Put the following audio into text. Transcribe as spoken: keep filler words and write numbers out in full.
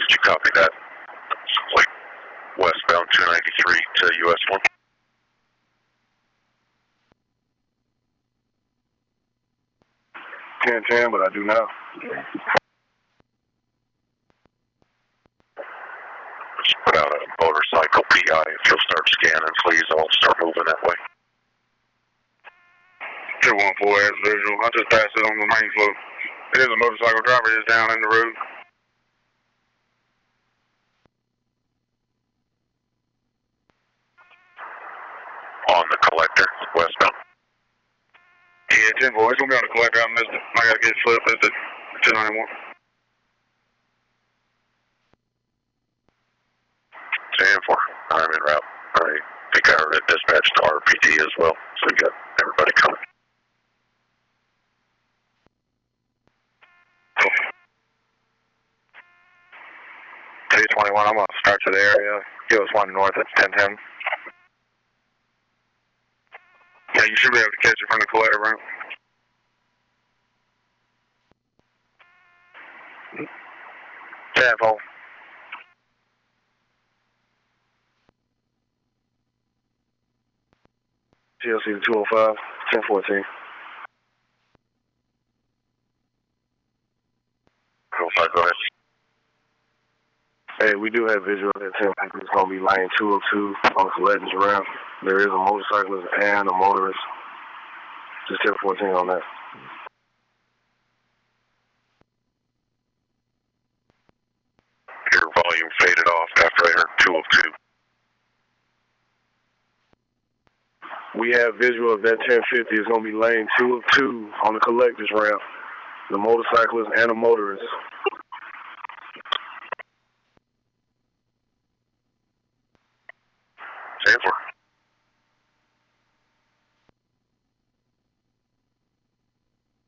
Did you copy that? Like westbound two ninety-three to U S one. ten ten, but I do now. Just put out a motorcycle P I. If you'll start scanning, please, I'll start moving that way. two one four has visual. I just passed it on the main flow. It is a motorcycle driver. It is down in the road. On the collector, westbound. Yeah, ten four. It's going to be on the collector. I missed it. I got to get flipped at the two ninety-one. ten four. I'm en route. I think I heard it dispatched to R P D as well, so we got everybody coming. two twenty-one, I'm going to start to the area. U S one north, it's ten ten. Yeah, you should be able to catch it from the collector route. ten four. G L C two oh five, ten fourteen. two oh five, go ahead. Hey, we do have visual at ten fifty. It's going to be lane two oh two on the collectors route. There is a motorcyclist and a motorist. Just ten fourteen on that. Your volume faded off after I heard two oh two. We have visual of that ten fifty. It's going to be lane two oh two on the collectors route. The motorcyclist and a motorist. ten four.